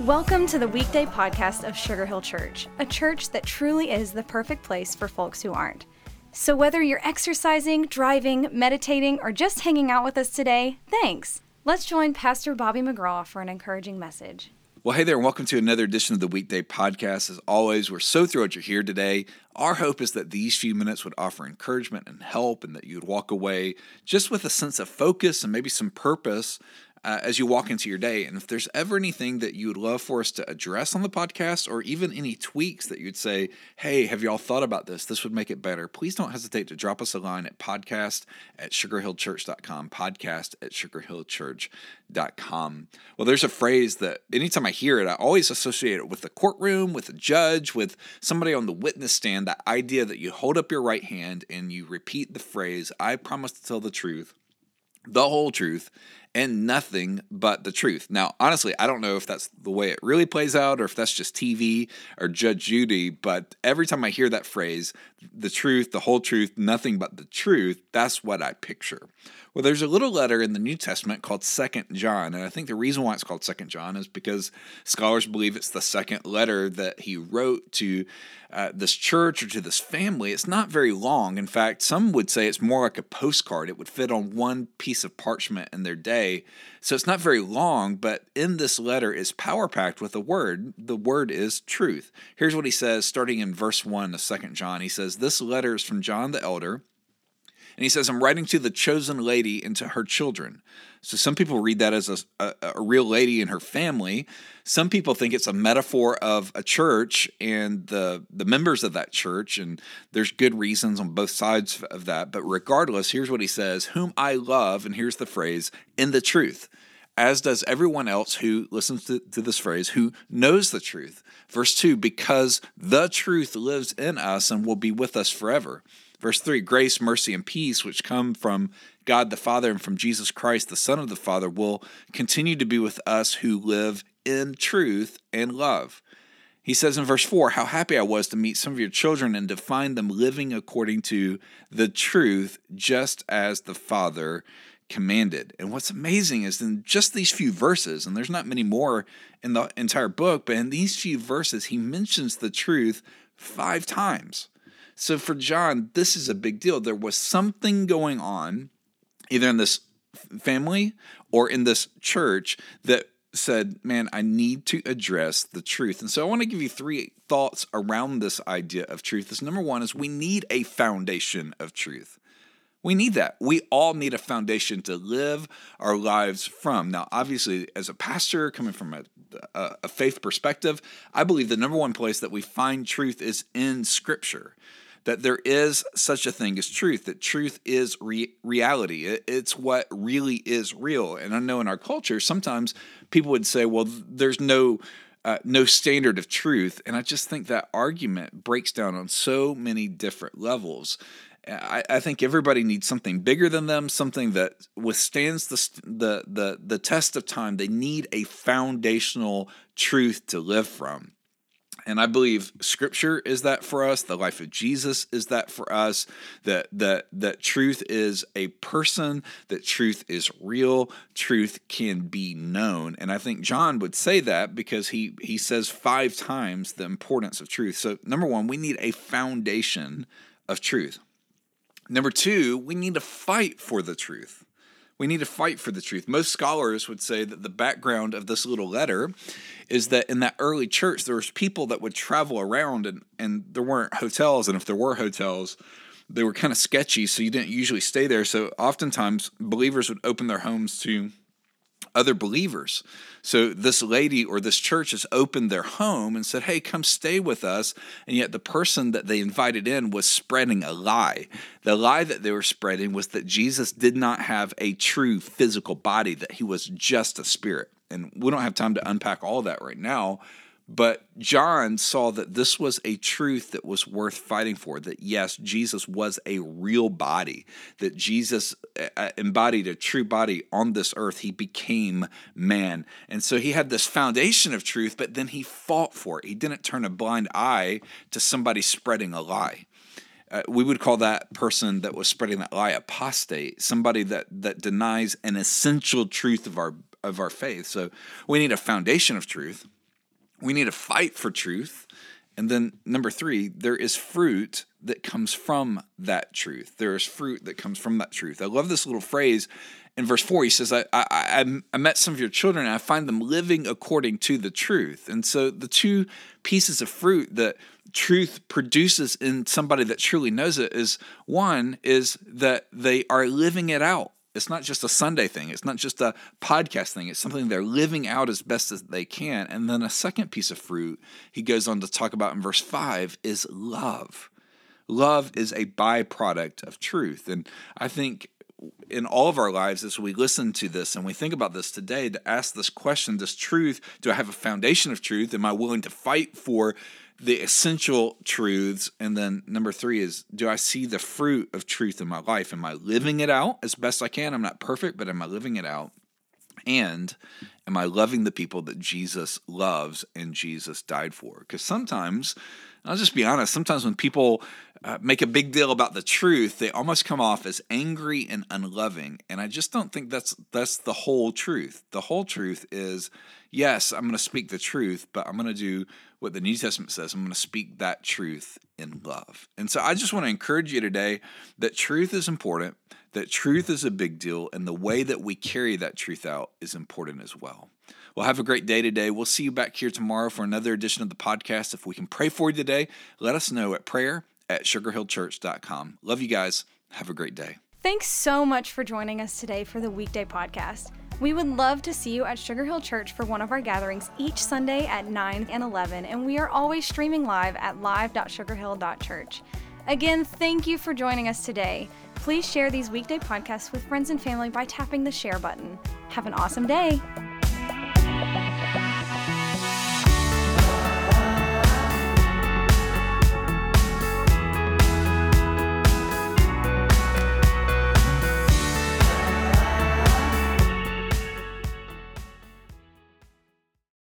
Welcome to the weekday podcast of Sugar Hill Church, a church that truly is the perfect place for folks who aren't. So whether you're exercising, driving, meditating, or just hanging out with us today, thanks. Let's join Pastor Bobby McGraw for an encouraging message. Well, hey there, and welcome to another edition of the Weekday Podcast. As always, we're so thrilled you're here today. Our hope is that these few minutes would offer encouragement and help, and that you would walk away just with a sense of focus and maybe some purpose as you walk into your day. And if there's ever anything that you would love for us to address on the podcast, or even any tweaks that you'd say, hey, have y'all thought about this? This would make it better. Please don't hesitate to drop us a line at podcast@sugarhillchurch.com, podcast@sugarhillchurch.com. Well, there's a phrase that anytime I hear it, I always associate it with the courtroom, with a judge, with somebody on the witness stand, that idea that you hold up your right hand and you repeat the phrase, I promise to tell the truth, the whole truth, and nothing but the truth. Now, honestly, I don't know if that's the way it really plays out or if that's just TV or Judge Judy, but every time I hear that phrase, the truth, the whole truth, nothing but the truth, that's what I picture. Well, there's a little letter in the New Testament called 2 John, and I think the reason why it's called 2 John is because scholars believe it's the second letter that he wrote to this church or to this family. It's not very long. In fact, some would say it's more like a postcard. It would fit on one piece of parchment in their day. So it's not very long, but in this letter is power-packed with a word. The word is truth. Here's what he says, starting in verse 1 of 2 John. He says, this letter is from John the elder, and he says, I'm writing to the chosen lady and to her children. So some people read that as a real lady and her family. Some people think it's a metaphor of a church and the members of that church, and there's good reasons on both sides of that. But regardless, here's what he says, whom I love, and here's the phrase, in the truth, as does everyone else who listens to this phrase, who knows the truth. Verse 2, because the truth lives in us and will be with us forever. Verse 3, grace, mercy, and peace, which come from God the Father and from Jesus Christ, the Son of the Father, will continue to be with us who live in truth and love. He says in verse 4, how happy I was to meet some of your children and to find them living according to the truth, just as the Father commanded. And what's amazing is in just these few verses, and there's not many more in the entire book, but in these few verses, he mentions the truth 5 times. So for John, this is a big deal. There was something going on, either in this family or in this church, that said, man, I need to address the truth. And so I want to give you 3 thoughts around this idea of truth. This number 1 is we need a foundation of truth. We need that. We all need a foundation to live our lives from. Now, obviously, as a pastor coming from a faith perspective, I believe the number 1 place that we find truth is in Scripture. That there is such a thing as truth, that truth is reality. It's what really is real. And I know in our culture, sometimes people would say, well, there's no standard of truth. And I just think that argument breaks down on so many different levels. I think everybody needs something bigger than them, something that withstands the test of time. They need a foundational truth to live from. And I believe Scripture is that for us. The life of Jesus is that for us. That truth is a person. That truth is real. Truth can be known. And I think John would say that because he says 5 times the importance of truth. So number 1, we need a foundation of truth. Number 2, we need to fight for the truth. We need to fight for the truth. Most scholars would say that the background of this little letter is that in that early church, there was people that would travel around and there weren't hotels. And if there were hotels, they were kind of sketchy, so you didn't usually stay there. So oftentimes believers would open their homes to other believers. So this lady or this church has opened their home and said, hey, come stay with us. And yet the person that they invited in was spreading a lie. The lie that they were spreading was that Jesus did not have a true physical body, that he was just a spirit. And we don't have time to unpack all that right now. But John saw that this was a truth that was worth fighting for, that yes, Jesus was a real body, that Jesus embodied a true body on this earth. He became man. And so he had this foundation of truth, but then he fought for it. He didn't turn a blind eye to somebody spreading a lie. We would call that person that was spreading that lie apostate, somebody that denies an essential truth of our faith. So we need a foundation of truth. We need to fight for truth. And then number 3, there is fruit that comes from that truth. There is fruit that comes from that truth. I love this little phrase in verse 4. He says, I met some of your children and I find them living according to the truth. And so the two pieces of fruit that truth produces in somebody that truly knows it is, one is that they are living it out. It's not just a Sunday thing. It's not just a podcast thing. It's something they're living out as best as they can. And then a second piece of fruit he goes on to talk about in verse 5 is love. Love is a byproduct of truth. And I think in all of our lives, as we listen to this and we think about this today, to ask this question, do I have a foundation of truth? Am I willing to fight for the essential truths? And then number 3 is, do I see the fruit of truth in my life? Am I living it out as best I can? I'm not perfect, but am I living it out? And am I loving the people that Jesus loves and Jesus died for? Because sometimes, I'll just be honest, sometimes when people make a big deal about the truth, they almost come off as angry and unloving. And I just don't think that's the whole truth. The whole truth is, yes, I'm going to speak the truth, but I'm going to do what the New Testament says. I'm going to speak that truth in love. And so I just want to encourage you today that truth is important, that truth is a big deal, and the way that we carry that truth out is important as well. Well, have a great day today. We'll see you back here tomorrow for another edition of the podcast. If we can pray for you today, let us know at prayer@sugarhillchurch.com. Love you guys. Have a great day. Thanks so much for joining us today for the weekday podcast. We would love to see you at Sugar Hill Church for one of our gatherings each Sunday at 9 and 11, and we are always streaming live at live.sugarhill.church. Again, thank you for joining us today. Please share these weekday podcasts with friends and family by tapping the share button. Have an awesome day.